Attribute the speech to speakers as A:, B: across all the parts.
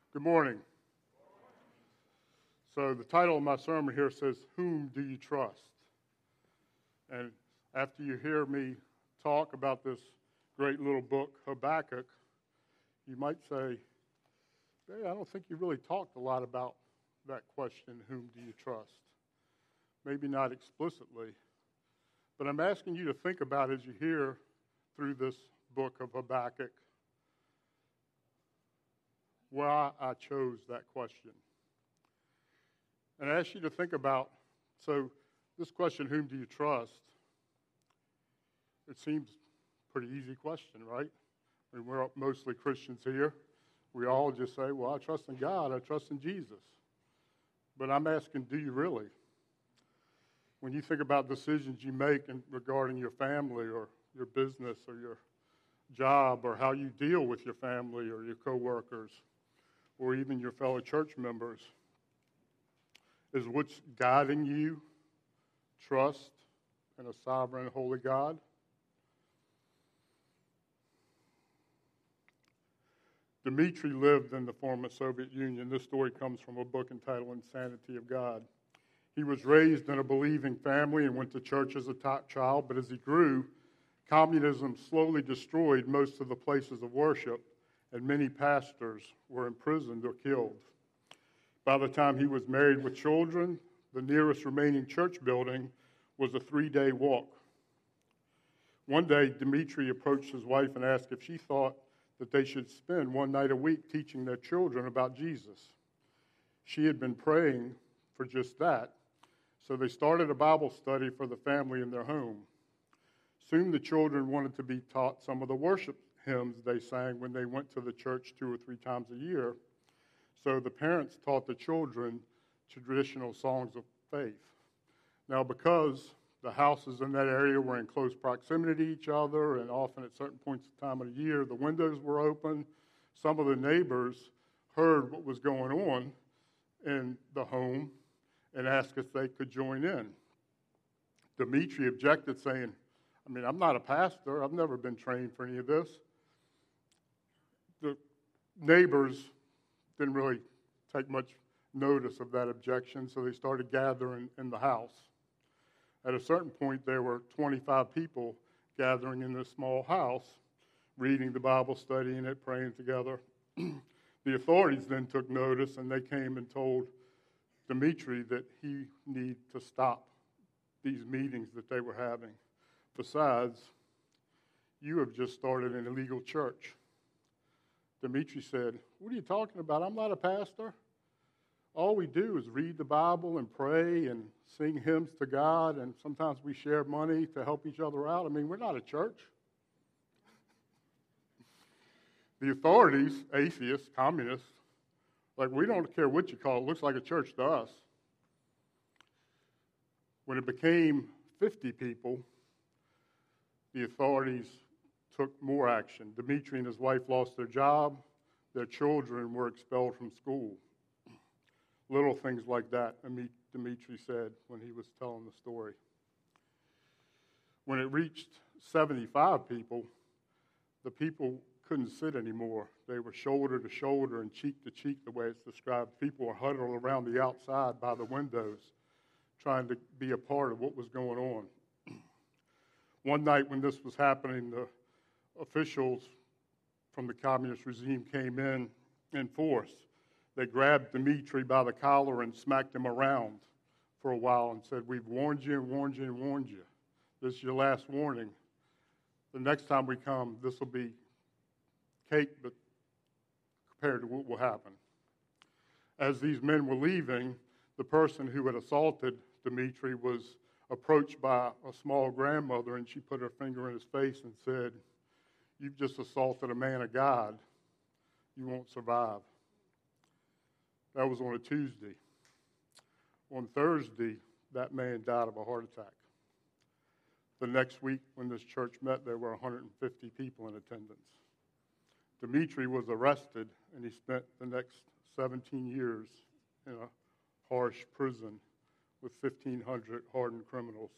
A: Good morning. So the title of my sermon here says, Whom Do You Trust? And after you hear me talk about this great little book, Habakkuk, you might say, hey, I don't think you really talked a lot about that question, whom do you trust? Maybe not explicitly, but I'm asking you to think about as you hear through this book of Habakkuk why I chose that question. And I ask you to think about, so this question, whom do you trust? It seems a pretty easy question, right? I mean, we're mostly Christians here. We all just say, well, I trust in God, I trust in Jesus. But I'm asking, do you really? When you think about decisions you make regarding your family or your business or your job or how you deal with your family or your coworkers or even your fellow church members, is what's guiding you trust in a sovereign, holy God? Dmitri lived in the former Soviet Union. This story comes from a book entitled Insanity of God. He was raised in a believing family and went to church as a top child, but as he grew, communism slowly destroyed most of the places of worship, and many pastors were imprisoned or killed. By the time he was married with children, the nearest remaining church building was a 3-day walk. One day, Dmitri approached his wife and asked if she thought that they should spend one night a week teaching their children about Jesus. She had been praying for just that, so they started a Bible study for the family in their home. Soon the children wanted to be taught some of the worship hymns they sang when they went to the church 2 or 3 times a year. So the parents taught the children traditional songs of faith. Now, because the houses in that area were in close proximity to each other, and often at certain points of time of the year, the windows were open, some of the neighbors heard what was going on in the home and asked if they could join in. Dmitri objected, saying, I'm not a pastor. I've never been trained for any of this. The neighbors didn't really take much notice of that objection, so they started gathering in the house. At a certain point, there were 25 people gathering in this small house, reading the Bible, studying it, praying together. The authorities then took notice, and they came and told Dmitri that he needed to stop these meetings that they were having. Besides, you have just started an illegal church. Dmitri said, what are you talking about? I'm not a pastor. All we do is read the Bible and pray and sing hymns to God, and sometimes we share money to help each other out. We're not a church. The authorities, atheists, communists, we don't care what you call it. It looks like a church to us. When it became 50 people, the authorities took more action. Dmitri and his wife lost their job. Their children were expelled from school. Little things like that, Dmitri said when he was telling the story. When it reached 75 people, the people couldn't sit anymore. They were shoulder to shoulder and cheek to cheek, the way it's described. People were huddled around the outside by the windows, trying to be a part of what was going on. One night when this was happening, the officials from the communist regime came in force. They grabbed Dmitri by the collar and smacked him around for a while and said, we've warned you and warned you and warned you. This is your last warning. The next time we come, this will be cake, but compared to what will happen. As these men were leaving, the person who had assaulted Dmitri was approached by a small grandmother, and she put her finger in his face and said, you've just assaulted a man of God. You won't survive. That was on a Tuesday. On Thursday, that man died of a heart attack. The next week, when this church met, there were 150 people in attendance. Dmitri was arrested, and he spent the next 17 years in a harsh prison with 1,500 hardened criminals.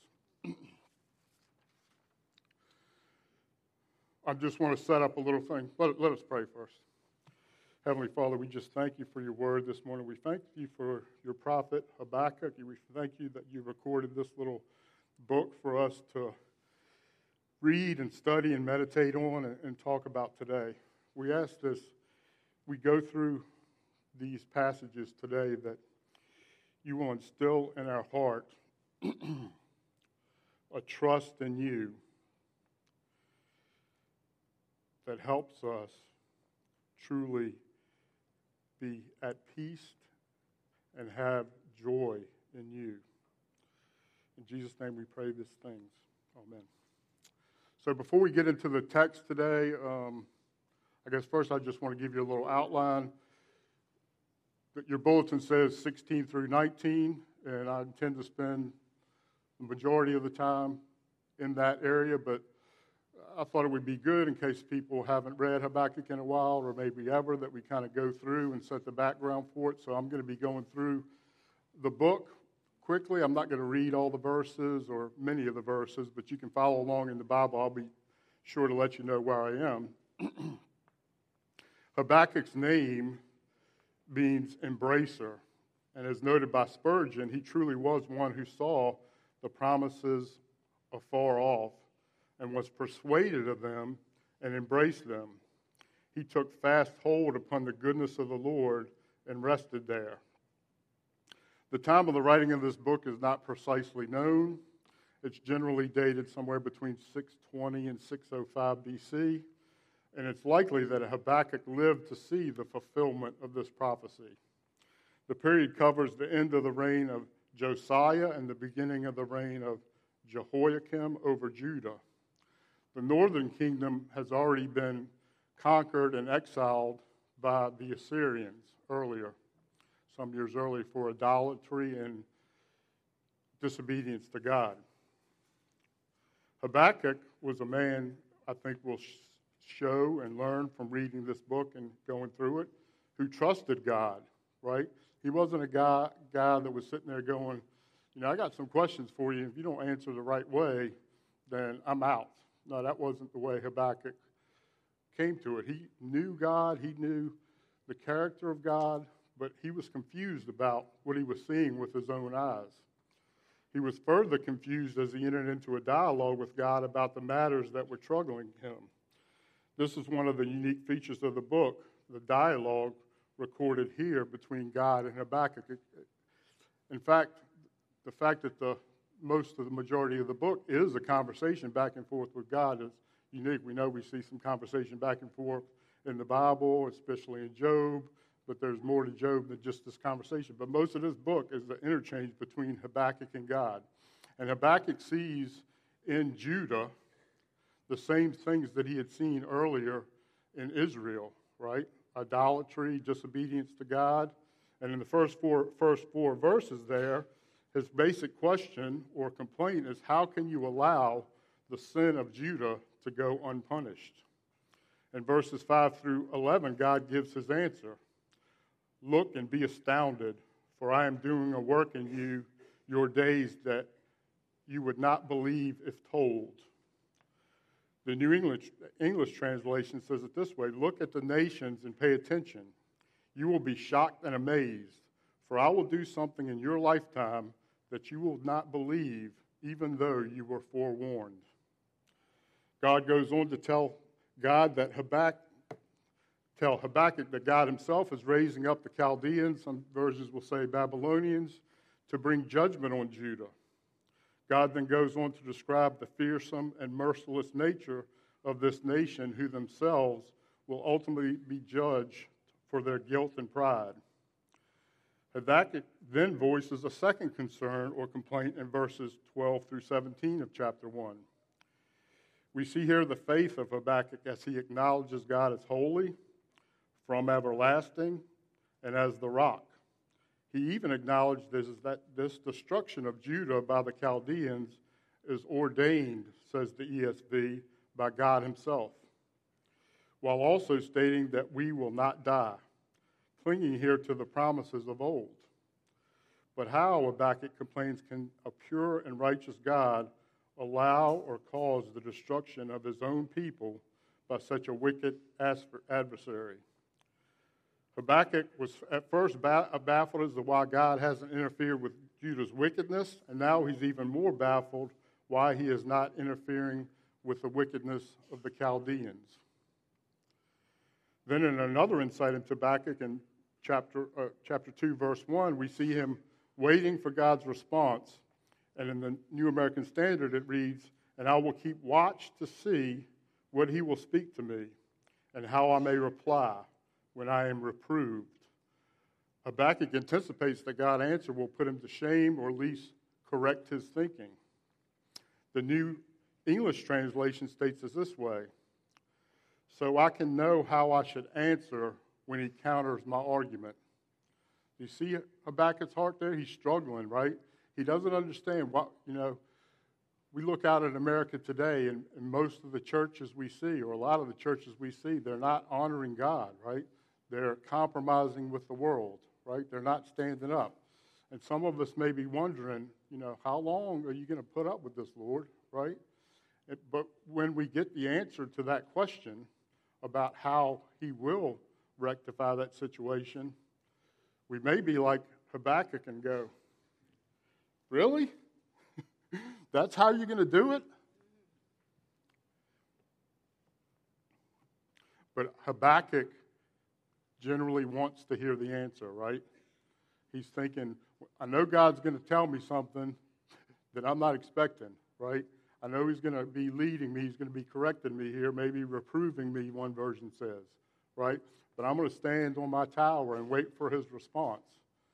A: I just want to set up a little thing. Let us pray first. Heavenly Father, we just thank you for your word this morning. We thank you for your prophet Habakkuk. We thank you that you recorded this little book for us to read and study and meditate on and talk about today. We ask this, we go through these passages today, that you will instill in our heart a trust in you that helps us truly be at peace and have joy in you. In Jesus' name we pray these things. Amen. So before we get into the text today, I guess first I just want to give you a little outline. Your bulletin says 16 through 19, and I intend to spend the majority of the time in that area, but I thought it would be good in case people haven't read Habakkuk in a while, or maybe ever, that we kind of go through and set the background for it. So I'm going to be going through the book quickly. I'm not going to read all the verses or many of the verses, but you can follow along in the Bible. I'll be sure to let you know where I am. Habakkuk's name means embracer, and as noted by Spurgeon, he truly was one who saw the promises afar off and was persuaded of them and embraced them. He took fast hold upon the goodness of the Lord and rested there. The time of the writing of this book is not precisely known. It's generally dated somewhere between 620 and 605 BC, and it's likely that Habakkuk lived to see the fulfillment of this prophecy. The period covers the end of the reign of Josiah and the beginning of the reign of Jehoiakim over Judah. The northern kingdom has already been conquered and exiled by the Assyrians earlier, some years earlier, for idolatry and disobedience to God. Habakkuk was a man, I think we'll show and learn from reading this book and going through it, who trusted God, right? He wasn't a guy that was sitting there going, I got some questions for you. If you don't answer the right way, then I'm out. No, that wasn't the way Habakkuk came to it. He knew God. He knew the character of God, but he was confused about what he was seeing with his own eyes. He was further confused as he entered into a dialogue with God about the matters that were troubling him. This is one of the unique features of the book, the dialogue recorded here between God and Habakkuk. In fact, the fact that the majority of the book is a conversation back and forth with God is unique. We know we see some conversation back and forth in the Bible, especially in Job, but there's more to Job than just this conversation. But most of this book is the interchange between Habakkuk and God. And Habakkuk sees in Judah the same things that he had seen earlier in Israel, right? Idolatry, disobedience to God. And in the first four verses there, his basic question or complaint is, how can you allow the sin of Judah to go unpunished? In verses 5 through 11, God gives his answer. Look and be astounded, for I am doing a work in you, your days, that you would not believe if told. The New English translation says it this way: look at the nations and pay attention. You will be shocked and amazed, for I will do something in your lifetime that you will not believe, even though you were forewarned. God goes on to tell Habakkuk that God himself is raising up the Chaldeans, some versions will say Babylonians, to bring judgment on Judah. God then goes on to describe the fearsome and merciless nature of this nation, who themselves will ultimately be judged for their guilt and pride. Habakkuk then voices a second concern or complaint in verses 12 through 17 of chapter 1. We see here the faith of Habakkuk as he acknowledges God as holy, from everlasting, and as the rock. He even acknowledged that this destruction of Judah by the Chaldeans is ordained, says the ESV, by God himself, while also stating that we will not die, clinging here to the promises of old. But how, Habakkuk complains, can a pure and righteous God allow or cause the destruction of his own people by such a wicked adversary? Habakkuk was at first baffled as to why God hasn't interfered with Judah's wickedness, and now he's even more baffled why he is not interfering with the wickedness of the Chaldeans. Then in another insight into Habakkuk in chapter 2, verse 1, we see him waiting for God's response. And in the New American Standard, it reads, "And I will keep watch to see what he will speak to me, and how I may reply when I am reproved." Habakkuk anticipates that God's answer will put him to shame or at least correct his thinking. The New English translation states it this way: "So I can know how I should answer when he counters my argument." You see Habakkuk's heart there? He's struggling, right? He doesn't understand what, we look out at America today, and most of the churches we see, or a lot of the churches we see, they're not honoring God, right? They're compromising with the world, right? They're not standing up. And some of us may be wondering, how long are you going to put up with this, Lord, right? But when we get the answer to that question about how he will rectify that situation, we may be like Habakkuk and go, "Really? That's how you're going to do it?" But Habakkuk generally wants to hear the answer, right? He's thinking, I know God's going to tell me something that I'm not expecting, right? I know he's going to be leading me. He's going to be correcting me here, maybe reproving me, one version says, right? But I'm going to stand on my tower and wait for his response.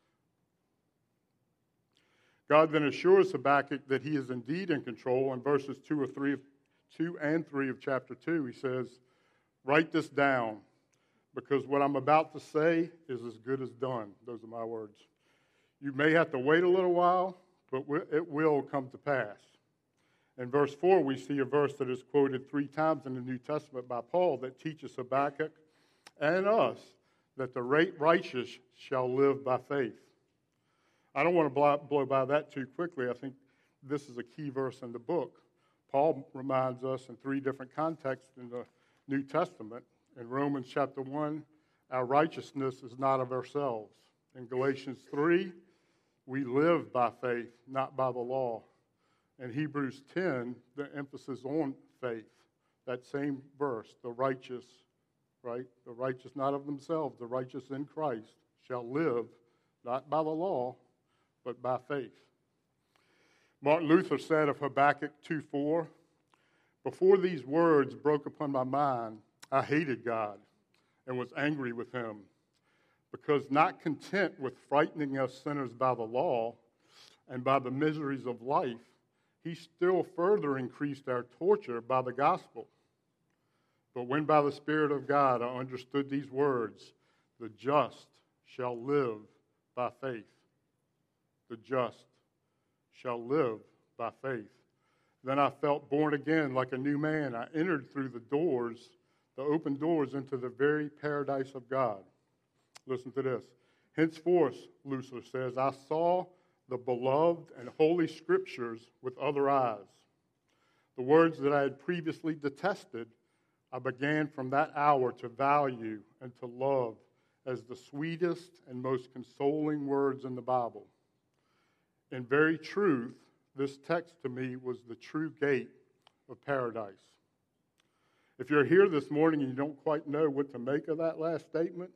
A: God then assures Habakkuk that he is indeed in control. In verses 2 and 3 of chapter 2, he says, "Write this down, because what I'm about to say is as good as done." Those are my words. "You may have to wait a little while, but it will come to pass." In verse 4, we see a verse that is quoted 3 times in the New Testament by Paul that teaches Habakkuk and us that the righteous shall live by faith. I don't want to blow by that too quickly. I think this is a key verse in the book. Paul reminds us in 3 different contexts in the New Testament. In Romans chapter 1, our righteousness is not of ourselves. In Galatians 3, we live by faith, not by the law. In Hebrews 10, the emphasis on faith. That same verse, the righteous, right? The righteous not of themselves, the righteous in Christ shall live, not by the law, but by faith. Martin Luther said of Habakkuk 2:4, "Before these words broke upon my mind, I hated God and was angry with him, because not content with frightening us sinners by the law and by the miseries of life, he still further increased our torture by the gospel. But when by the Spirit of God I understood these words, the just shall live by faith." The just shall live by faith. Then I felt born again like a new man. I entered through the open doors into the very paradise of God. Listen to this. "Henceforth," Luther says, "I saw the beloved and holy scriptures with other eyes. The words that I had previously detested, I began from that hour to value and to love as the sweetest and most consoling words in the Bible. In very truth, this text to me was the true gate of paradise." If you're here this morning and you don't quite know what to make of that last statement,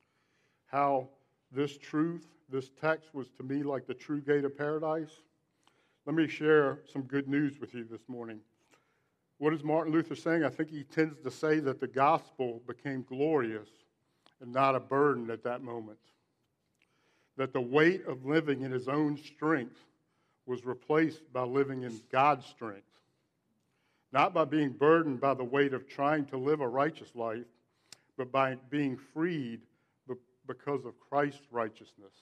A: how this text was to me like the true gate of paradise, let me share some good news with you this morning. What is Martin Luther saying? I think he tends to say that the gospel became glorious and not a burden at that moment. That the weight of living in his own strength was replaced by living in God's strength. Not by being burdened by the weight of trying to live a righteous life, but by being freed because of Christ's righteousness.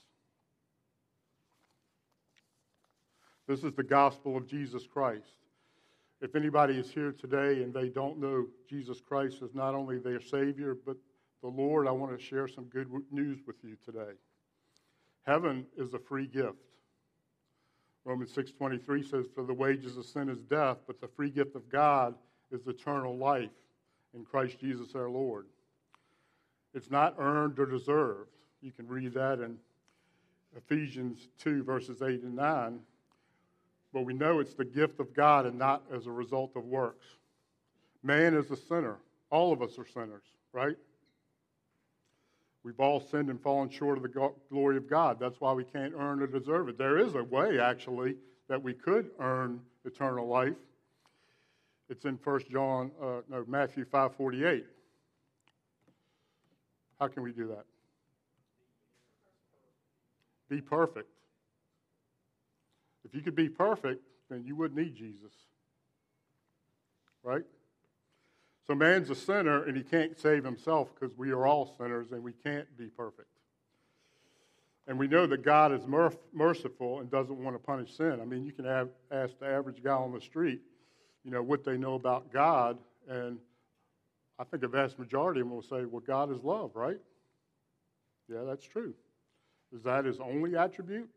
A: This is the gospel of Jesus Christ. If anybody is here today and they don't know Jesus Christ as not only their Savior, but the Lord, I want to share some good news with you today. Heaven is a free gift. Romans 6:23 says, "For the wages of sin is death, but the free gift of God is eternal life in Christ Jesus our Lord." It's not earned or deserved. You can read that in Ephesians 2, verses 8 and 9. But we know it's the gift of God and not as a result of works. Man is a sinner. All of us are sinners, right? We've all sinned and fallen short of the glory of God. That's why we can't earn or deserve it. There is a way, actually, that we could earn eternal life. It's in Matthew 5:48. How can we do that? Be perfect. If you could be perfect, then you wouldn't need Jesus. Right? So man's a sinner, and he can't save himself because we are all sinners, and we can't be perfect. And we know that God is merciful and doesn't want to punish sin. I mean, you can ask the average guy on the street, what they know about God, and I think a vast majority of them will say, well, God is love, right? Yeah, that's true. Is that his only attribute?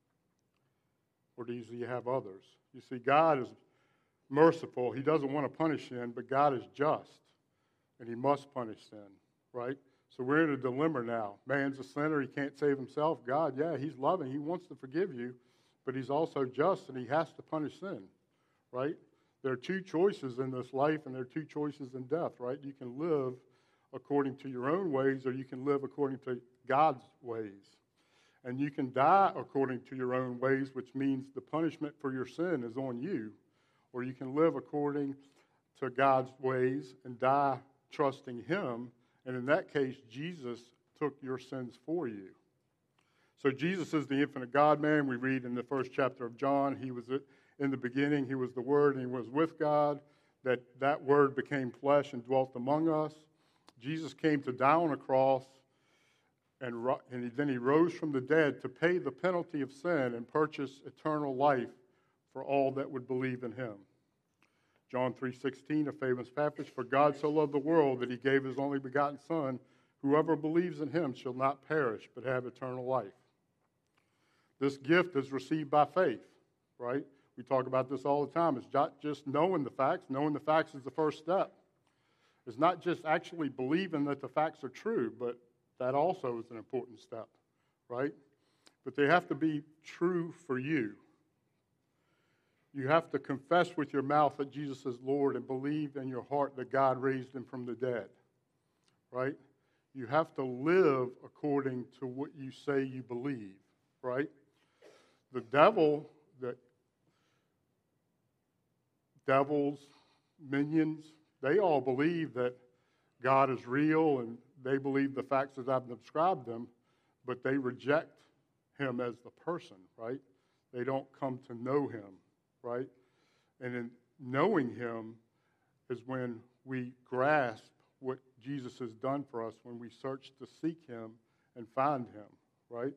A: Or does he have others? You see, God is merciful. He doesn't want to punish sin, but God is just, and he must punish sin, right? So we're in a dilemma now. Man's a sinner. He can't save himself. God, yeah, he's loving. He wants to forgive you, but he's also just, and he has to punish sin, right? There are two choices in this life, and there are two choices in death, right? You can live according to your own ways, or you can live according to God's ways. And you can die according to your own ways, which means the punishment for your sin is on you. Or you can live according to God's ways and die trusting him. And in that case, Jesus took your sins for you. So Jesus is the infinite God-man. We read in the first chapter of John, he was in the beginning, he was the Word, and he was with God. That Word became flesh and dwelt among us. Jesus came to die on a cross, and then he rose from the dead to pay the penalty of sin and purchase eternal life for all that would believe in him. John 3:16, a famous passage, for God so loved the world that he gave his only begotten Son, whoever believes in him shall not perish but have eternal life. This gift is received by faith, right? We talk about this all the time. It's not just knowing the facts. Knowing the facts is the first step. It's not just actually believing that the facts are true, but that also is an important step, right? But they have to be true for you. You have to confess with your mouth that Jesus is Lord and believe in your heart that God raised him from the dead, right? You have to live according to what you say you believe, right? The devils, minions, they all believe that God is real and they believe the facts as I've described them, but they reject him as the person, right? They don't come to know him, right? And in knowing him is when we grasp what Jesus has done for us, when we search to seek him and find him, right?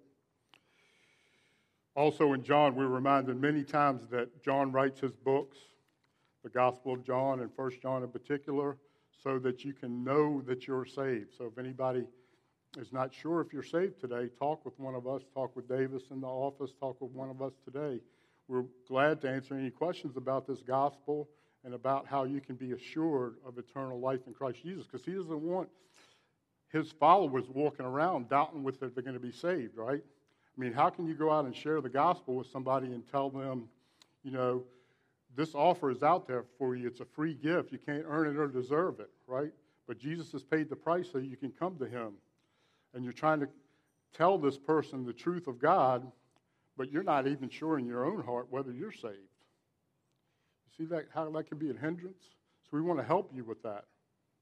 A: Also in John, we're reminded many times that John writes his books, the Gospel of John and 1 John in particular, so that you can know that you're saved. So if anybody is not sure if you're saved today, talk with one of us, talk with Davis in the office, talk with one of us today. We're glad to answer any questions about this gospel and about how you can be assured of eternal life in Christ Jesus, because he doesn't want his followers walking around doubting whether they're going to be saved, right? I mean, how can you go out and share the gospel with somebody and tell them, this offer is out there for you. It's a free gift. You can't earn it or deserve it, right? But Jesus has paid the price so you can come to him. And you're trying to tell this person the truth of God, but you're not even sure in your own heart whether you're saved. You see that, how that can be a hindrance? So we want to help you with that.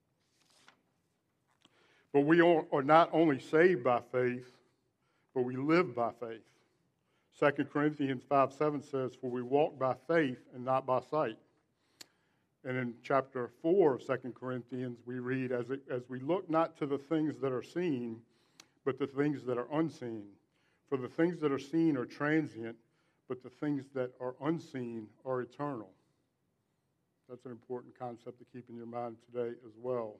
A: But we are not only saved by faith, but we live by faith. 2 Corinthians 5:7 says, for we walk by faith and not by sight. And in chapter 4 of 2 Corinthians, we read, as we look not to the things that are seen, but the things that are unseen. For the things that are seen are transient, but the things that are unseen are eternal. That's an important concept to keep in your mind today as well.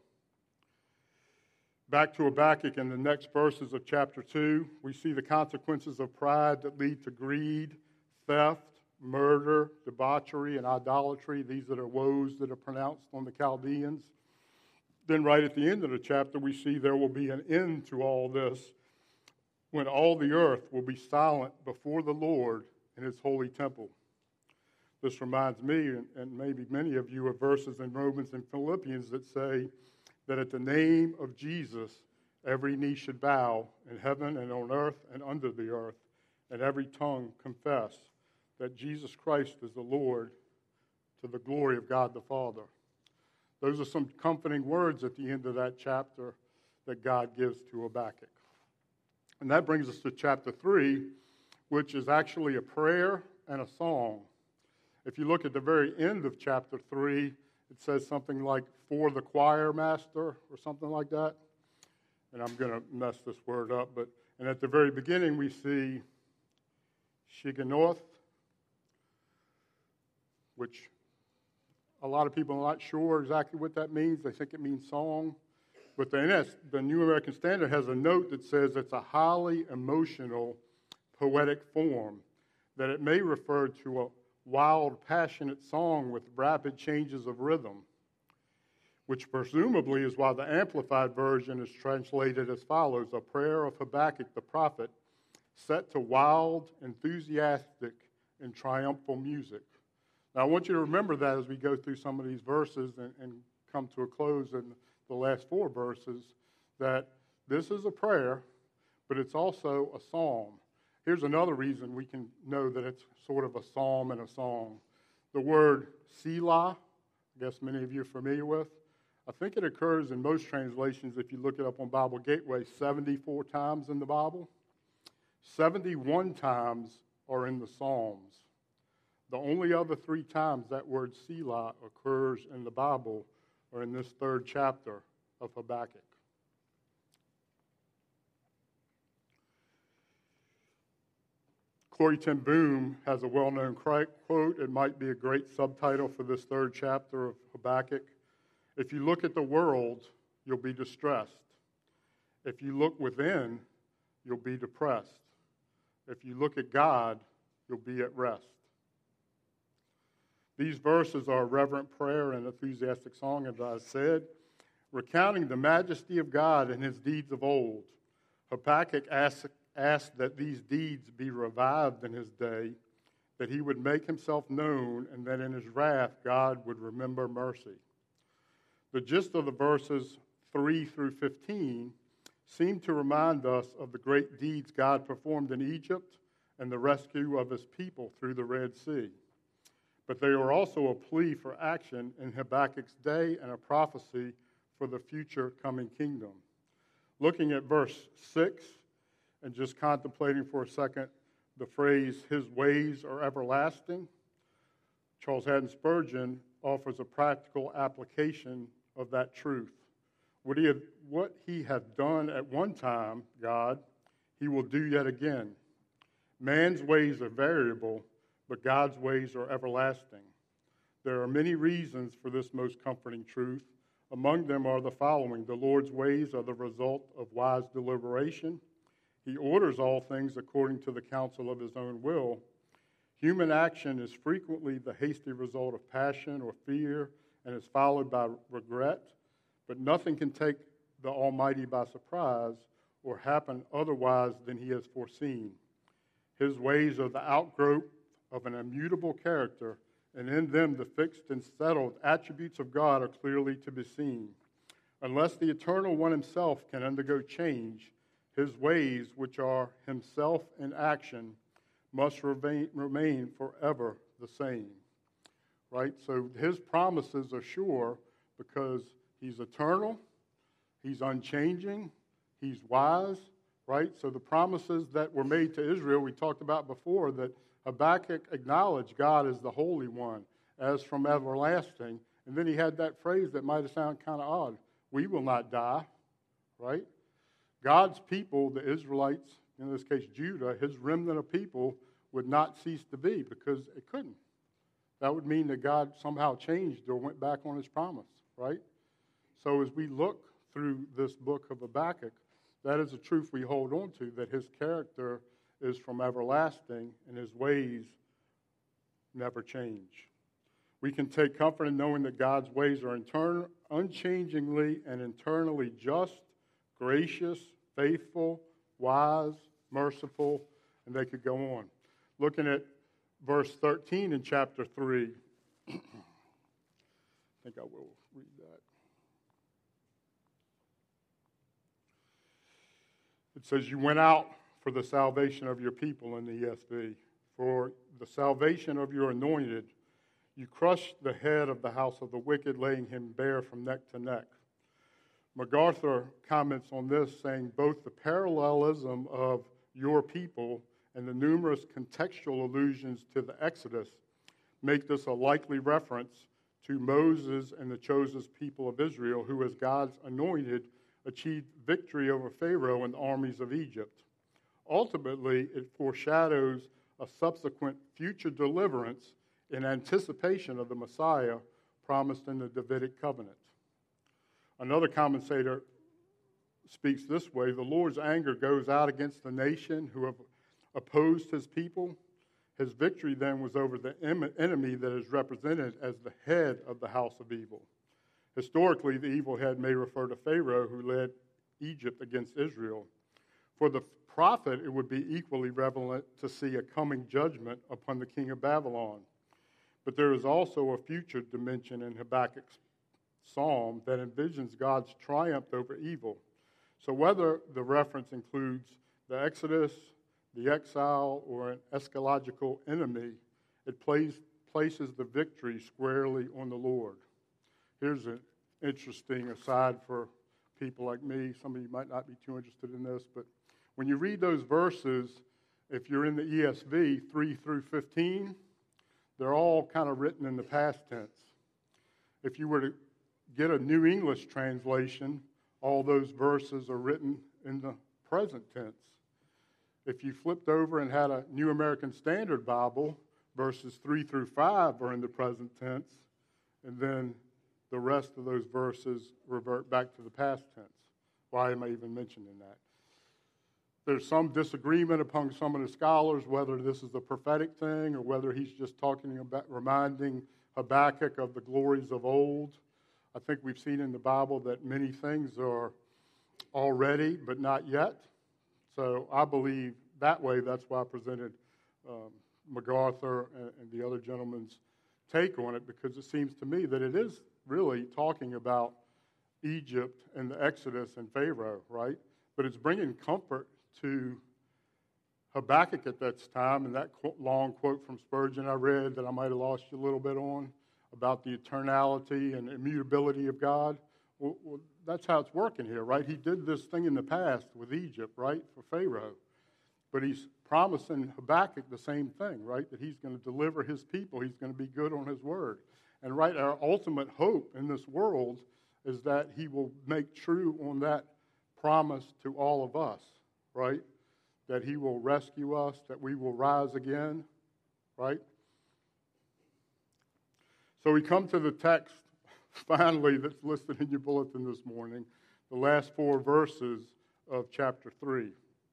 A: Back to Habakkuk in the next verses of chapter 2, we see the consequences of pride that lead to greed, theft, murder, debauchery, and idolatry. These are the woes that are pronounced on the Chaldeans. Then right at the end of the chapter, we see there will be an end to all this when all the earth will be silent before the Lord in his holy temple. This reminds me, and maybe many of you, of verses in Romans and Philippians that say that at the name of Jesus, every knee should bow in heaven and on earth and under the earth, and every tongue confess that Jesus Christ is the Lord, to the glory of God the Father. Those are some comforting words at the end of that chapter that God gives to Habakkuk. And that brings us to chapter 3, which is actually a prayer and a song. If you look at the very end of chapter 3, it says something like, for the choir master, or something like that. And I'm going to mess this word up, and at the very beginning we see Shiganoth, which a lot of people are not sure exactly what that means. They think it means song. But the New American Standard has a note that says it's a highly emotional, poetic form, that it may refer to a wild, passionate song with rapid changes of rhythm, which presumably is why the Amplified Version is translated as follows: a prayer of Habakkuk the prophet set to wild, enthusiastic, and triumphal music. Now, I want you to remember that as we go through some of these verses and come to a close in the last 4 verses, that this is a prayer, but it's also a psalm. Here's another reason we can know that it's sort of a psalm and a song. The word Selah, I guess many of you are familiar with, I think it occurs in most translations, if you look it up on Bible Gateway, 74 times in the Bible. 71 times are in the Psalms. The only other 3 times that word Selah occurs in the Bible are in this 3rd chapter of Habakkuk. Corrie ten Boom has a well-known quote. It might be a great subtitle for this 3rd chapter of Habakkuk. If you look at the world, you'll be distressed. If you look within, you'll be depressed. If you look at God, you'll be at rest. These verses are a reverent prayer and enthusiastic song, as I said, recounting the majesty of God and his deeds of old. Habakkuk asked that these deeds be revived in his day, that he would make himself known, and that in his wrath God would remember mercy. The gist of the verses 3 through 15 seem to remind us of the great deeds God performed in Egypt and the rescue of his people through the Red Sea. But they are also a plea for action in Habakkuk's day and a prophecy for the future coming kingdom. Looking at verse 6 and just contemplating for a second the phrase, his ways are everlasting, Charles Haddon Spurgeon offers a practical application of that truth. What he hath done at one time, God, he will do yet again. Man's ways are variable, but God's ways are everlasting. There are many reasons for this most comforting truth. Among them are the following: the Lord's ways are the result of wise deliberation. He orders all things according to the counsel of his own will. Human action is frequently the hasty result of passion or fear and is followed by regret, but nothing can take the Almighty by surprise or happen otherwise than he has foreseen. His ways are the outgrowth of an immutable character, and in them the fixed and settled attributes of God are clearly to be seen. Unless the Eternal One himself can undergo change, his ways, which are himself in action, must remain forever the same. Right? So his promises are sure because he's eternal, he's unchanging, he's wise, right? So the promises that were made to Israel, we talked about before, that Habakkuk acknowledged God as the Holy One, as from everlasting. And then he had that phrase that might have sounded kind of odd: we will not die, right? God's people, the Israelites, in this case Judah, his remnant of people, would not cease to be because it couldn't. That would mean that God somehow changed or went back on his promise, right? So as we look through this book of Habakkuk, that is a truth we hold on to, that his character is from everlasting and his ways never change. We can take comfort in knowing that God's ways are unchangingly and eternally just, gracious, faithful, wise, merciful, and they could go on. Looking at verse 13 in chapter 3, I think I will read that. It says, "You went out for the salvation of your people," in the ESV. "For the salvation of your anointed, you crushed the head of the house of the wicked, laying him bare from neck to neck." MacArthur comments on this, saying both the parallelism of your people and the numerous contextual allusions to the Exodus make this a likely reference to Moses and the chosen people of Israel, who, as God's anointed, achieved victory over Pharaoh and the armies of Egypt. Ultimately, it foreshadows a subsequent future deliverance in anticipation of the Messiah promised in the Davidic covenant. Another commentator speaks this way: the Lord's anger goes out against the nation who have opposed his people. His victory then was over the enemy that is represented as the head of the house of evil. Historically, the evil head may refer to Pharaoh, who led Egypt against Israel. For the prophet, it would be equally relevant to see a coming judgment upon the king of Babylon. But there is also a future dimension in Habakkuk's psalm that envisions God's triumph over evil. So whether the reference includes the Exodus, the exile, or an eschatological enemy, it places the victory squarely on the Lord. Here's an interesting aside for people like me. Some of you might not be too interested in this, but when you read those verses, if you're in the ESV, 3 through 15, they're all kind of written in the past tense. If you were to get a New English translation, all those verses are written in the present tense. If you flipped over and had a New American Standard Bible, verses 3 through 5 are in the present tense, and then the rest of those verses revert back to the past tense. Why am I even mentioning that? There's some disagreement among some of the scholars whether this is a prophetic thing or whether he's just talking about reminding Habakkuk of the glories of old. I think we've seen in the Bible that many things are already but not yet. So I believe that way. That's why I presented MacArthur and the other gentleman's take on it, because it seems to me that it is really talking about Egypt and the Exodus and Pharaoh, right? But it's bringing comfort to Habakkuk at that time, and that long quote from Spurgeon I read that I might have lost you a little bit on about the eternality and immutability of God. Well, that's how it's working here, right? He did this thing in the past with Egypt, right, for Pharaoh. But he's promising Habakkuk the same thing, right, that he's going to deliver his people. He's going to be good on his word. And, right, our ultimate hope in this world is that he will make true on that promise to all of us, right, that he will rescue us, that we will rise again, right? So we come to the text, finally, that's listed in your bulletin this morning, the last 4 verses of chapter 3.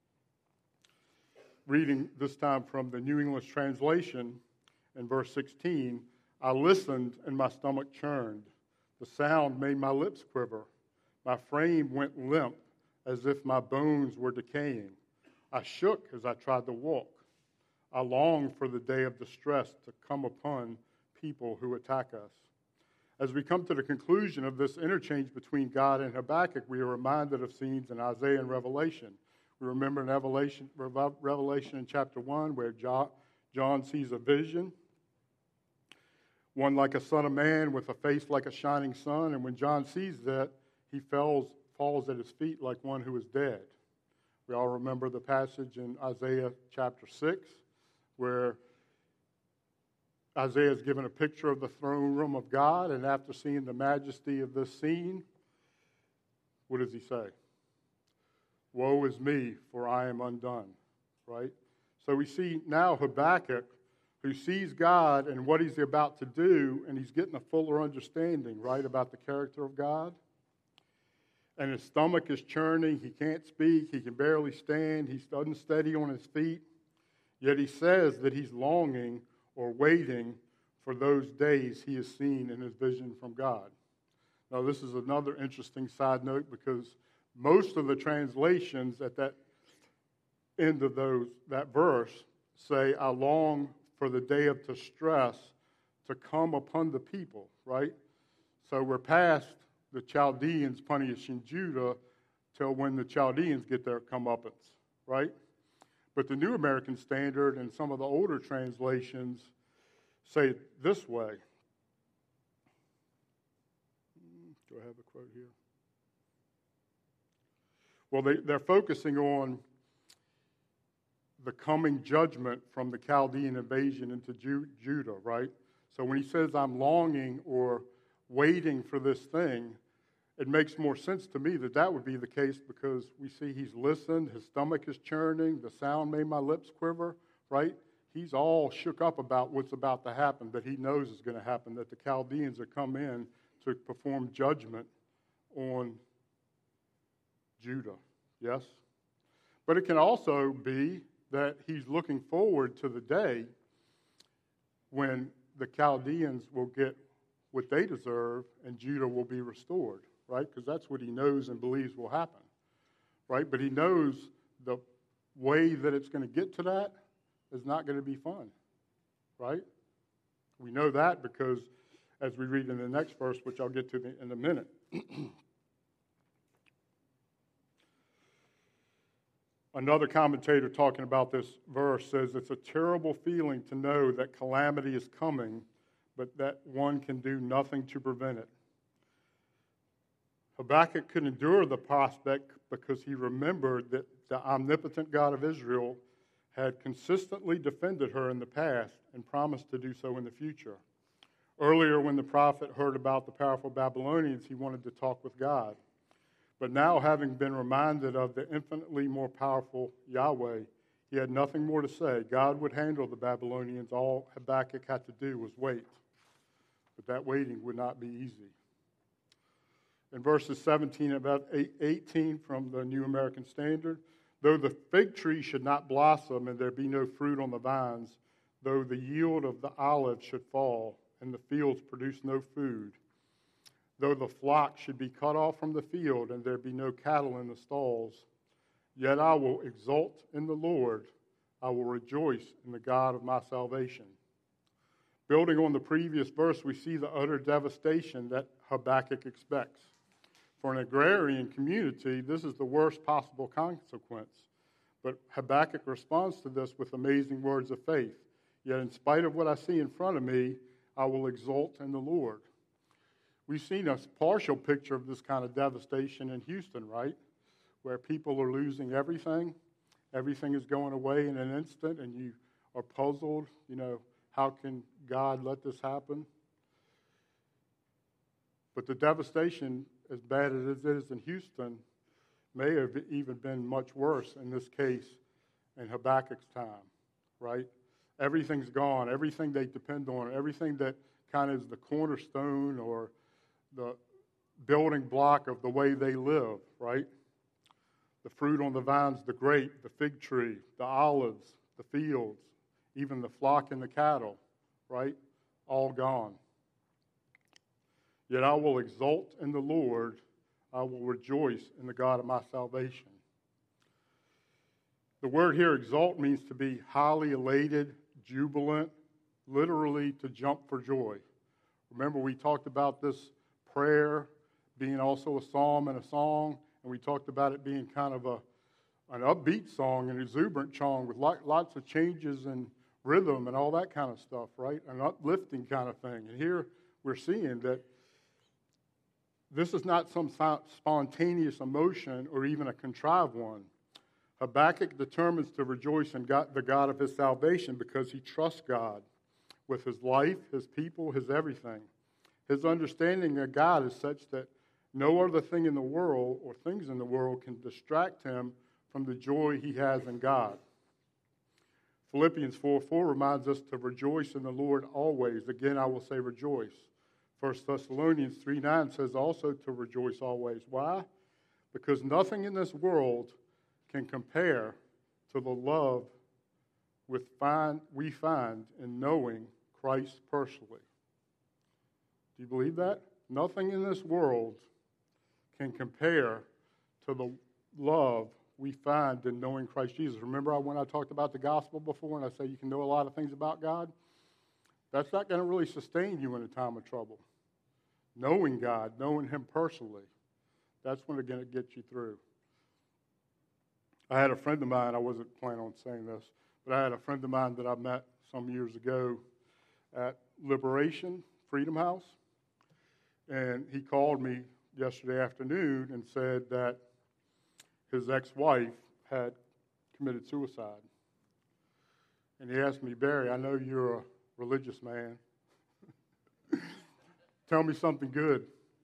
A: Reading this time from the New English Translation, in verse 16, "I listened and my stomach churned. The sound made my lips quiver. My frame went limp as if my bones were decaying. I shook as I tried to walk. I longed for the day of distress to come upon people who attack us." As we come to the conclusion of this interchange between God and Habakkuk, we are reminded of scenes in Isaiah and Revelation. We remember in Revelation in chapter 1 where John sees a vision, one like a son of man with a face like a shining sun, and when John sees that, he falls at his feet like one who is dead. We all remember the passage in Isaiah chapter 6 where Isaiah is given a picture of the throne room of God, and after seeing the majesty of this scene, what does he say? "Woe is me, for I am undone," right? So we see now Habakkuk, who sees God and what he's about to do, and he's getting a fuller understanding, right, about the character of God. And his stomach is churning. He can't speak. He can barely stand. He's unsteady on his feet. Yet he says that he's longing or waiting for those days he has seen in his vision from God. Now, this is another interesting side note because most of the translations at that end of that verse say, I long for the day of distress to come upon the people, right? So we're past the Chaldeans punishing Judah till when the Chaldeans get their comeuppance, right? But the New American Standard and some of the older translations say it this way. Do I have a quote here? Well, they're focusing on the coming judgment from the Chaldean invasion into Judah, right? So when he says, I'm longing or waiting for this thing, it makes more sense to me that would be the case because we see he's listened, his stomach is churning, the sound made my lips quiver, right? He's all shook up about what's about to happen, that he knows is going to happen, that the Chaldeans have come in to perform judgment on Judah, yes? But it can also be that he's looking forward to the day when the Chaldeans will get what they deserve and Judah will be restored, right? Because that's what he knows and believes will happen, right? But he knows the way that it's going to get to that is not going to be fun, right? We know that because as we read in the next verse, which I'll get to in a minute. Another commentator talking about this verse says it's a terrible feeling to know that calamity is coming, but that one can do nothing to prevent it. Habakkuk could endure the prospect because he remembered that the omnipotent God of Israel had consistently defended her in the past and promised to do so in the future. Earlier, when the prophet heard about the powerful Babylonians, he wanted to talk with God. But now, having been reminded of the infinitely more powerful Yahweh, he had nothing more to say. God would handle the Babylonians. All Habakkuk had to do was wait. But that waiting would not be easy. In verses 17 and about 18 from the New American Standard, though the fig tree should not blossom and there be no fruit on the vines, though the yield of the olive should fall and the fields produce no food, though the flock should be cut off from the field and there be no cattle in the stalls, yet I will exult in the Lord. I will rejoice in the God of my salvation. Building on the previous verse, we see the utter devastation that Habakkuk expects. For an agrarian community, this is the worst possible consequence. But Habakkuk responds to this with amazing words of faith. Yet in spite of what I see in front of me, I will exult in the Lord. We've seen a partial picture of this kind of devastation in Houston, right? Where people are losing everything. Everything is going away in an instant, and you are puzzled, how can God let this happen? But the devastation, as bad as it is in Houston, may have even been much worse in this case in Habakkuk's time, right? Everything's gone. Everything they depend on, everything that kind of is the cornerstone or the building block of the way they live, right? The fruit on the vines, the grape, the fig tree, the olives, the fields, even the flock and the cattle, right? All gone. Yet I will exult in the Lord. I will rejoice in the God of my salvation. The word here, exult, means to be highly elated, jubilant, literally to jump for joy. Remember, we talked about this prayer being also a psalm and a song, and we talked about it being kind of an upbeat song, an exuberant song with lots of changes in rhythm and all that kind of stuff, right? An uplifting kind of thing. And here we're seeing that this is not some spontaneous emotion or even a contrived one. Habakkuk determines to rejoice in God, the God of his salvation, because he trusts God with his life, his people, his everything. His understanding of God is such that no other thing in the world or things in the world can distract him from the joy he has in God. Philippians 4:4 reminds us to rejoice in the Lord always. Again, I will say rejoice. 1 Thessalonians 3:9 says also to rejoice always. Why? Because nothing in this world can compare to the love we find in knowing Christ personally. Do you believe that? Nothing in this world can compare to the love we find in knowing Christ Jesus. Remember when I talked about the gospel before and I said you can know a lot of things about God? That's not going to really sustain you in a time of trouble. Knowing God, knowing Him personally, that's when it's going to get you through. I had a friend of mine, I wasn't planning on saying this, but I had a friend of mine that I met some years ago at Liberation Freedom House. And he called me yesterday afternoon and said that his ex-wife had committed suicide. And he asked me, Barry, I know you're a religious man. Tell me something good.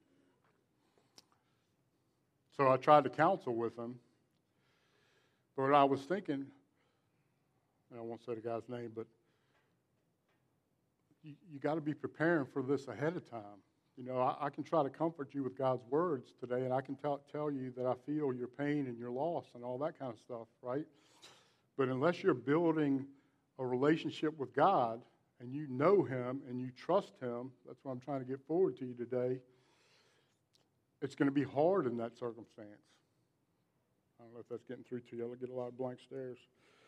A: So I tried to counsel with him. But I was thinking, and I won't say the guy's name, but you got to be preparing for this ahead of time. You know, I can try to comfort you with God's words today, and I can tell you that I feel your pain and your loss and all that kind of stuff, right? But unless you're building a relationship with God and you know Him and you trust Him, that's what I'm trying to get forward to you today, it's going to be hard in that circumstance. I don't know if that's getting through to you. I'll get a lot of blank stares.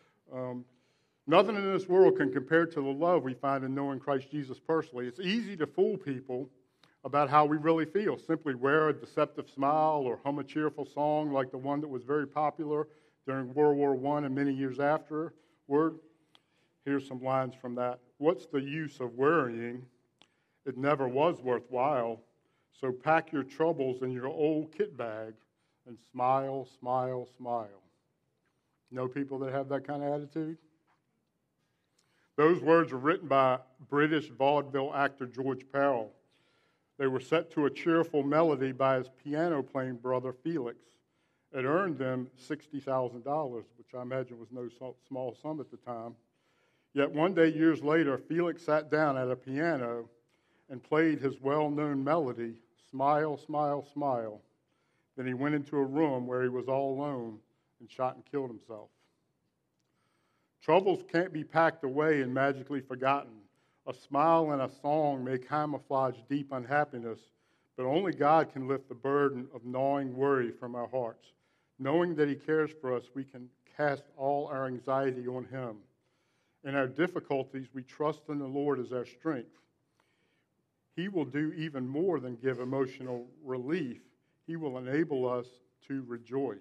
A: Nothing in this world can compare to the love we find in knowing Christ Jesus personally. It's easy to fool people about how we really feel. Simply wear a deceptive smile or hum a cheerful song like the one that was very popular during World War I and many years afterward. Here's some lines from that. What's the use of worrying? It never was worthwhile. So pack your troubles in your old kit bag and smile, smile, smile. Know people that have that kind of attitude? Those words were written by British vaudeville actor George Pell. They were set to a cheerful melody by his piano-playing brother Felix. It earned them $60,000, which I imagine was no small sum at the time. Yet one day, years later, Felix sat down at a piano and played his well-known melody, Smile, Smile, Smile. Then he went into a room where he was all alone and shot and killed himself. Troubles can't be packed away and magically forgotten. A smile and a song may camouflage deep unhappiness, but only God can lift the burden of gnawing worry from our hearts. Knowing that He cares for us, we can cast all our anxiety on Him. In our difficulties, we trust in the Lord as our strength. He will do even more than give emotional relief. He will enable us to rejoice.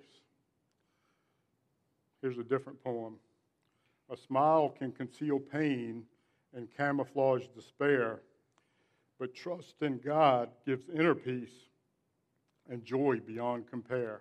A: Here's a different poem. A smile can conceal pain and camouflage despair, but trust in God gives inner peace and joy beyond compare.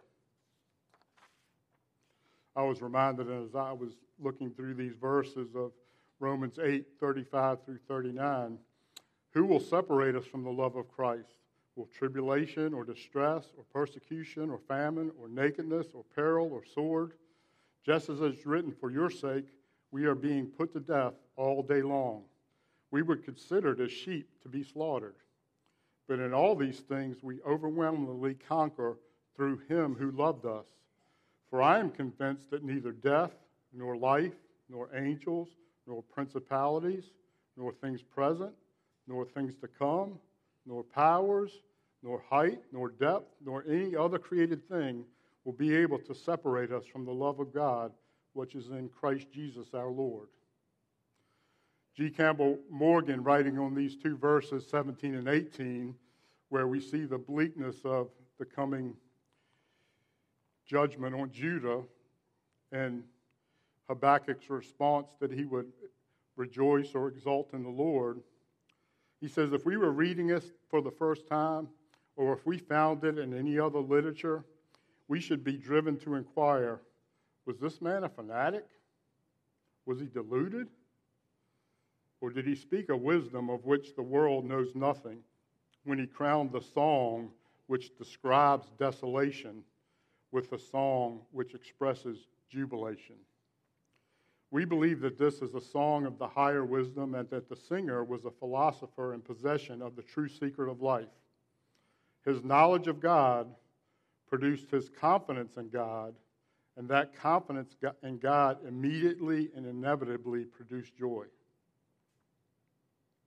A: I was reminded as I was looking through these verses of Romans 8:35 through 39, who will separate us from the love of Christ? Will tribulation or distress or persecution or famine or nakedness or peril or sword? Just as it's written, for your sake, we are being put to death all day long. We were considered as sheep to be slaughtered. But in all these things we overwhelmingly conquer through Him who loved us. For I am convinced that neither death, nor life, nor angels, nor principalities, nor things present, nor things to come, nor powers, nor height, nor depth, nor any other created thing will be able to separate us from the love of God, which is in Christ Jesus our Lord. G. Campbell Morgan, writing on these two verses, 17 and 18, where we see the bleakness of the coming judgment on Judah, and Habakkuk's response that he would rejoice or exult in the Lord. He says, if we were reading this for the first time, or if we found it in any other literature, we should be driven to inquire, was this man a fanatic? Was he deluded? Or did he speak a wisdom of which the world knows nothing when he crowned the song which describes desolation with the song which expresses jubilation? We believe that this is a song of the higher wisdom and that the singer was a philosopher in possession of the true secret of life. His knowledge of God produced his confidence in God, and that confidence in God immediately and inevitably produced joy.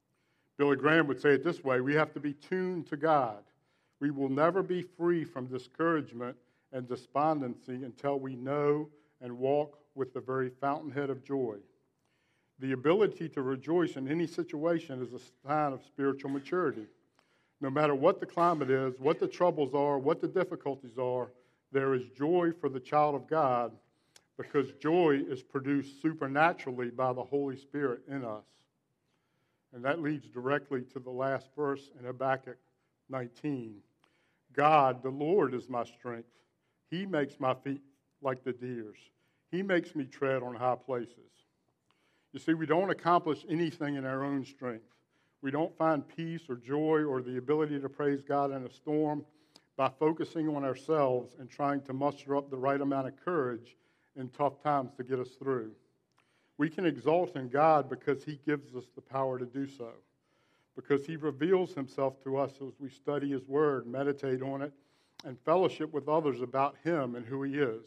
A: Billy Graham would say it this way: we have to be tuned to God. We will never be free from discouragement and despondency until we know and walk with the very fountainhead of joy. The ability to rejoice in any situation is a sign of spiritual maturity. No matter what the climate is, what the troubles are, what the difficulties are, there is joy for the child of God, because joy is produced supernaturally by the Holy Spirit in us. And that leads directly to the last verse in Habakkuk 19. God, the Lord, is my strength. He makes my feet like the deer's. He makes me tread on high places. You see, we don't accomplish anything in our own strength. We don't find peace or joy or the ability to praise God in a storm by focusing on ourselves and trying to muster up the right amount of courage in tough times to get us through. We can exalt in God because He gives us the power to do so, because He reveals Himself to us as we study His Word, meditate on it, and fellowship with others about Him and who He is.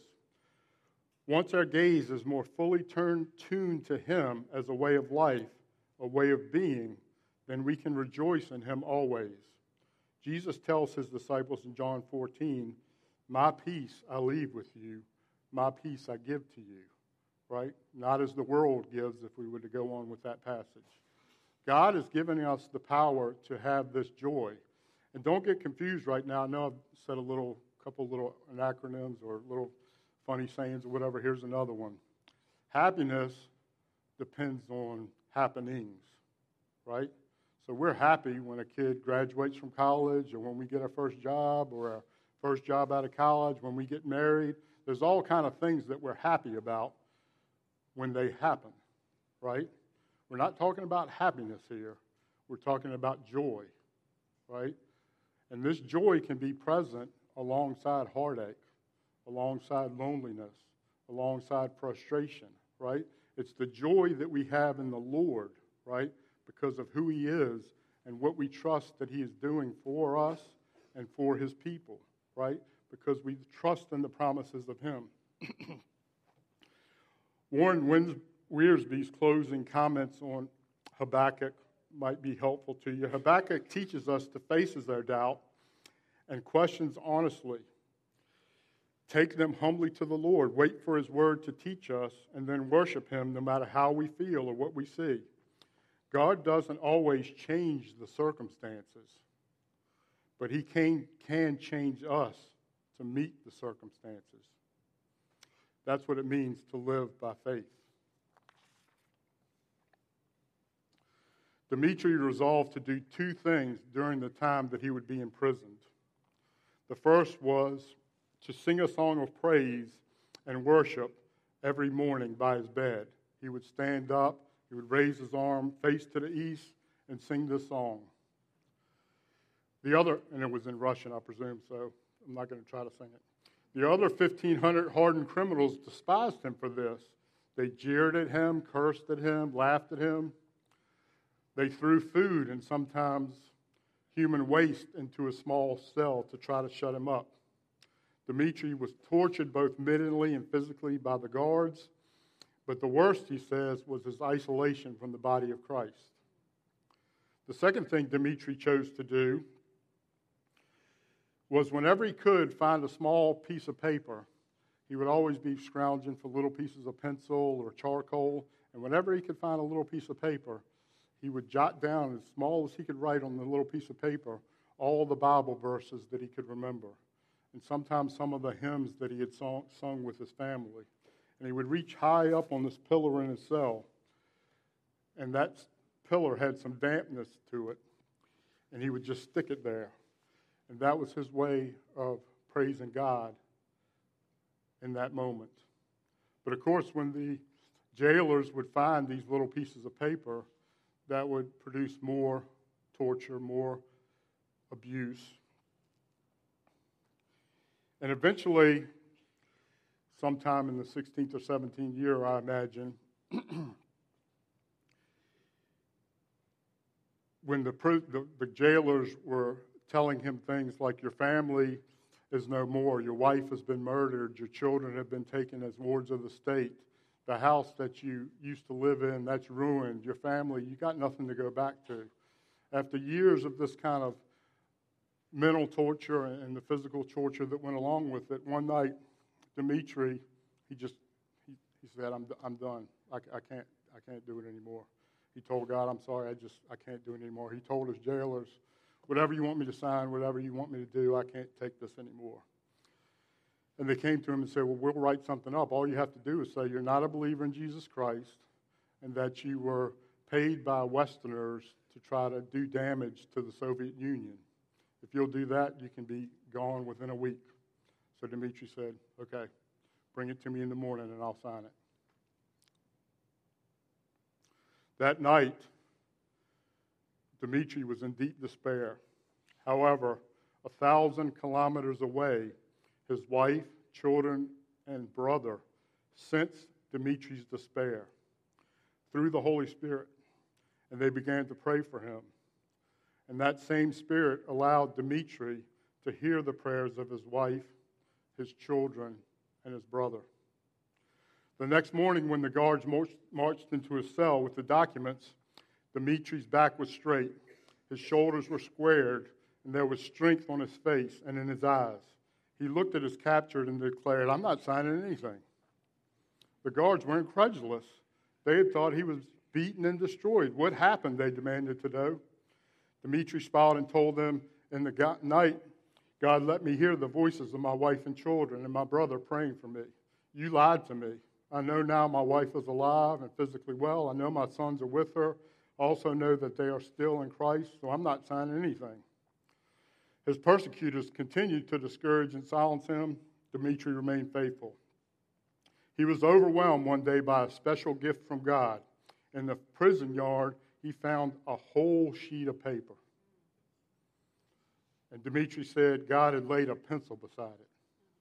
A: Once our gaze is more fully tuned to Him as a way of life, a way of being, then we can rejoice in Him always. Jesus tells His disciples in John 14, "My peace I leave with you, my peace I give to you." Right? Not as the world gives, if we were to go on with that passage. God is giving us the power to have this joy. And don't get confused right now. I know I've said a couple little acronyms or little funny sayings or whatever. Here's another one. Happiness depends on happenings, right? So we're happy when a kid graduates from college, or when we get our first job, or our first job out of college, when we get married. There's all kind of things that we're happy about when they happen, right? We're not talking about happiness here. We're talking about joy, right? And this joy can be present alongside heartache, alongside loneliness, alongside frustration, right? It's the joy that we have in the Lord, right? Because of who He is and what we trust that He is doing for us and for His people, right? Because we trust in the promises of Him. Warren Wiersbe's closing comments on Habakkuk might be helpful to you. Habakkuk teaches us to face our doubt and questions honestly. Take them humbly to the Lord. Wait for His word to teach us, and then worship Him no matter how we feel or what we see. God doesn't always change the circumstances, but He can change us to meet the circumstances. That's what it means to live by faith. Dmitri resolved to do two things during the time that he would be imprisoned. The first was to sing a song of praise and worship every morning by his bed. He would stand up, he would raise his arm, face to the east, and sing this song. The other, and it was in Russian, I presume, so I'm not going to try to sing it. The other 1,500 hardened criminals despised him for this. They jeered at him, cursed at him, laughed at him. They threw food and sometimes human waste into a small cell to try to shut him up. Dmitri was tortured both mentally and physically by the guards, but the worst, he says, was his isolation from the body of Christ. The second thing Dmitri chose to do was, whenever he could find a small piece of paper, he would always be scrounging for little pieces of pencil or charcoal, and whenever he could find a little piece of paper, he would jot down, as small as he could write on the little piece of paper, all the Bible verses that he could remember, and sometimes some of the hymns that he had sung with his family. And he would reach high up on this pillar in his cell, and that pillar had some dampness to it, and he would just stick it there. And that was his way of praising God in that moment. But of course, when the jailers would find these little pieces of paper, that would produce more torture, more abuse. And eventually, sometime in the 16th or 17th year, I imagine, when the jailers were telling him things like, your family is no more, your wife has been murdered, your children have been taken as wards of the state, the house that you used to live in, that's ruined, your family, you got nothing to go back to. After years of this kind of mental torture and the physical torture that went along with it, one night, Dimitri, he said, I'm done. I can't do it anymore. He told God, I'm sorry, I can't do it anymore. He told his jailers, whatever you want me to sign, whatever you want me to do, I can't take this anymore. And they came to him and said, well, we'll write something up. All you have to do is say you're not a believer in Jesus Christ and that you were paid by Westerners to try to do damage to the Soviet Union. If you'll do that, you can be gone within a week. So Dimitri said, okay, bring it to me in the morning and I'll sign it. That night, Dimitri was in deep despair. However, 1,000 kilometers away, his wife, children, and brother sensed Dimitri's despair through the Holy Spirit, and they began to pray for him. And that same Spirit allowed Dimitri to hear the prayers of his wife, his children, and his brother. The next morning, when the guards marched into his cell with the documents, Dimitri's back was straight, his shoulders were squared, and there was strength on his face and in his eyes. He looked at his captor and declared, I'm not signing anything. The guards were incredulous. They had thought he was beaten and destroyed. What happened, they demanded to know. Dimitri smiled and told them, in the night, God let me hear the voices of my wife and children and my brother praying for me. You lied to me. I know now my wife is alive and physically well. I know my sons are with her. I also know that they are still in Christ, so I'm not signing anything. His persecutors continued to discourage and silence him. Dimitri remained faithful. He was overwhelmed one day by a special gift from God. In the prison yard, he found a whole sheet of paper. And Dimitri said God had laid a pencil beside it.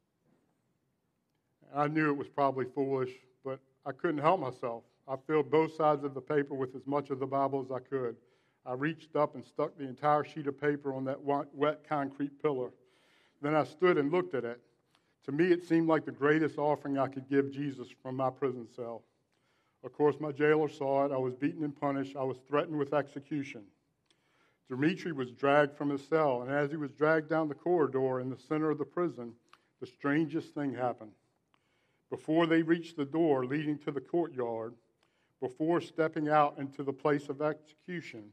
A: I knew it was probably foolish, but I couldn't help myself. I filled both sides of the paper with as much of the Bible as I could. I reached up and stuck the entire sheet of paper on that wet concrete pillar. Then I stood and looked at it. To me, it seemed like the greatest offering I could give Jesus from my prison cell. Of course, my jailer saw it. I was beaten and punished. I was threatened with execution. Dimitri was dragged from his cell, and as he was dragged down the corridor in the center of the prison, the strangest thing happened. Before they reached the door leading to the courtyard, before stepping out into the place of execution,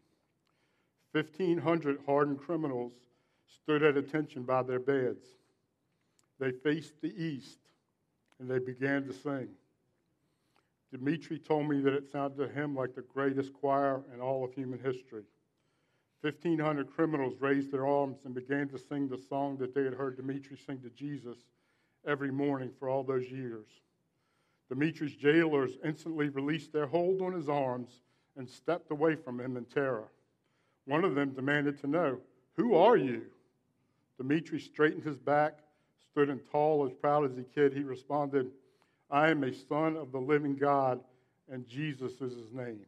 A: 1,500 hardened criminals stood at attention by their beds. They faced the east, and they began to sing. Dimitri told me that it sounded to him like the greatest choir in all of human history. 1,500 criminals raised their arms and began to sing the song that they had heard Dimitri sing to Jesus every morning for all those years. Dimitri's jailers instantly released their hold on his arms and stepped away from him in terror. One of them demanded to know, "Who are you?" Dimitri straightened his back, stood in tall, as proud as he could. He responded, "I am a son of the living God, and Jesus is his name."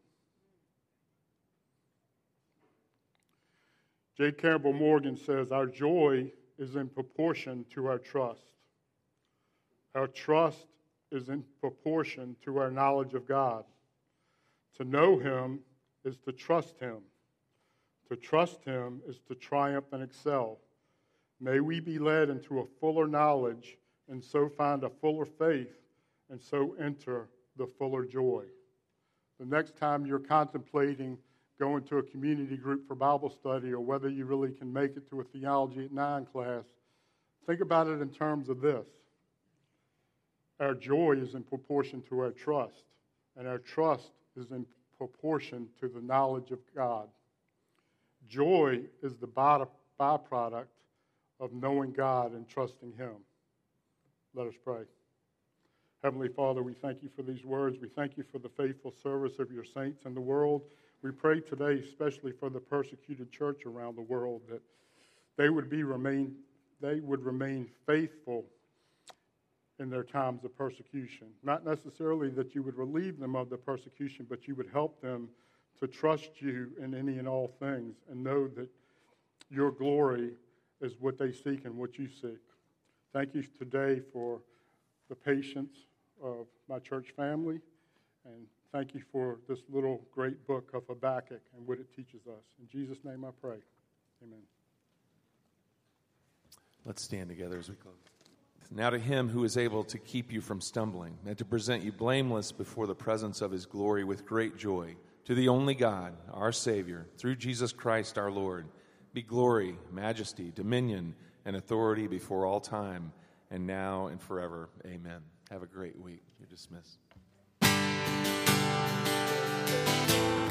A: J. Campbell Morgan says, our joy is in proportion to our trust. Our trust is in proportion to our knowledge of God. To know him is to trust him. To trust him is to triumph and excel. May we be led into a fuller knowledge and so find a fuller faith and so enter the fuller joy. The next time you're contemplating going to a community group for Bible study or whether you really can make it to a Theology at 9 class, think about it in terms of this. Our joy is in proportion to our trust, and our trust is in proportion to the knowledge of God. Joy is the byproduct of knowing God and trusting him. Let us pray. Heavenly Father, we thank you for these words. We thank you for the faithful service of your saints in the world. We pray today especially for the persecuted church around the world, that they would remain faithful in their times of persecution. Not necessarily that you would relieve them of the persecution, but you would help them to trust you in any and all things and know that your glory is what they seek and what you seek. Thank you today for the patience of my church family, and Thank you for this little great book of Habakkuk and what it teaches us. In Jesus' name I pray. Amen.
B: Let's stand together as we close. Now to him who is able to keep you from stumbling and to present you blameless before the presence of his glory with great joy, to the only God, our Savior, through Jesus Christ our Lord, be glory, majesty, dominion, and authority before all time, and now and forever. Amen. Have a great week. You're dismissed.